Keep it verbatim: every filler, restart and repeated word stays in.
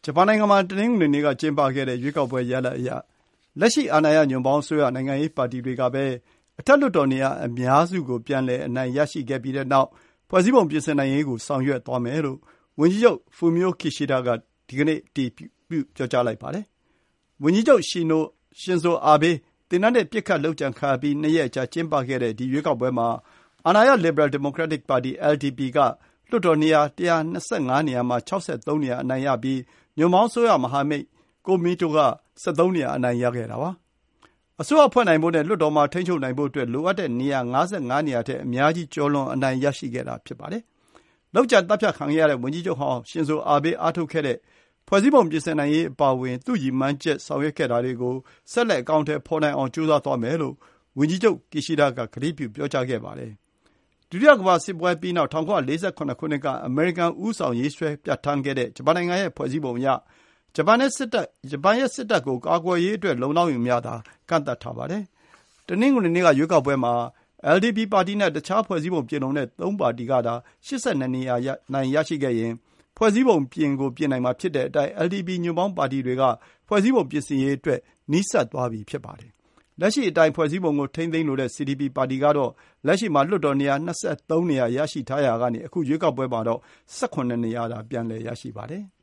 ဂျပန်နိုင်ငံမှာတနင်္ဂနွေနေ့ကကျင်းပခဲ့တဲ့ရွေးကောက်ပွဲရလဒ်အရလက်ရှိအာဏာရညွန့်ပေါင်းအစိုးရနိုင်ငံရေးပါတီတွေကပဲအထက်လွှတ်တော်နေရာအများစုကိုပြန်လည်အနိုင်ရရှိခဲ့ပြီးတဲ့နောက်ဖွဲ့စည်းပုံပြင်ဆင်နိုင်ရေးကိုဆောင်ရွက်သွားမယ်လို့ဝန်ကြီးချုပ် Fumio Kishida ကဒီကနေ့အတည်ပြုပြောကြားလိုက်ပါတယ်။ဝန်ကြီးချုပ် Shinzo Abe တင်နဲ့ပစ်ခတ်လုပ်ကြံခံရပြီးနှစ်ရက်အကြာကျင်းပခဲ့တဲ့ဒီရွေးကောက်ပွဲမှာအာဏာရ Liberal Democratic Party แอล ดี พี ကလွှတ်တော်နေရာတစ်ရာ၂၅နေရာမှာ၆၃နေရာအနိုင်ရပြီးညွန့်ပေါင်းအစိုးရမဟာမိတ်ကိုမီတိုက၁၃နေရာအနိုင်ရခဲ့တာပါ။အစိုးရဖွဲ့နိုင်ဖို့နဲ့လွှတ်တော်မှာထိန်းချုပ်နိုင်ဖို့အတွက်လိုအပ်တဲ့နေရာ၅၅နေရာထက်အများကြီးကျော်လွန်အနိုင်ရရှိခဲ့တာဖြစ်ပါတယ်။လုပ်ကြံသတ်ဖြတ်ခံရတဲ့ဝန်ကြီးချုပ်ဟောင်းရှင်ဇိုအာဘေးအားထုတ်ခဲ့တဲ့ဖွဲ့စည်းပုံပြင်ဆင်နိုင်ရေးအပါအဝင်သူ့ရည်မှန်းချက်ဆောင်ရွက်ခဲ့တာတွေကိုဆက်လက်အကောင်အထည်ဖော်နိုင်အောင်ကြိုးစားသွားမယ်လို့ဝန်ကြီးချုပ် Kishida ကကတိပြုပြောကြားခဲ့ပါတယ်။ဒုတိယကမ္ဘာစစ်ပွဲပြီးနောက်၁၉၄၇ခုနှစ်ကအမေရိကန်ဦးဆောင်ရေးဆွဲပြဋ္ဌာန်းခဲ့တဲ့ဂျပန်နိုင်ငံရဲ့ဖွဲ့စည်းပုံအရဂျပန်ရဲ့စစ်တပ်ဂျပန်ရဲ့စစ်တပ်ကိုကာကွယ်ရေးအတွက်လုံလောက်ရင်များသာကန့်သတ်ထားပါတယ်။တနင်္ဂနွေနေ့ကရွေးကောက်ပွဲမှာ แอล ดี พี ပါတီနဲ့တခြားဖွဲ့စည်းပုံပြင်လုံတဲ့သုံးပါတီကသာ၈၂နေရာနိုင်ရရှိခဲ့ရင်ဖွဲ့စည်းပုံပြင်ကိုပြင်နိုင်မှာဖြစ်တဲ့အတိုင်း แอล ดี พี ညွန့်ပေါင်းပါတီတွေကဖွဲ့စည်းပုံပြင်ဆင်ရေးအတွက်နီးစပ်သွားပြီဖြစ်ပါတယ်။လက်ရှိအတိုင်းဖွဲ့စည်းပုံကိုထိန်းသိမ်းလိုတဲ့ စီ ဒီ ပီ ပါတီကတော့လက်ရှိမှာလွှတ်တော်နေရာ၂၃နေရာရရှိထားရာကနေအခုရွေးကောက်ပွဲမှာတော့၁၇နေရာသာပြန်လည်ရရှိပါတယ်။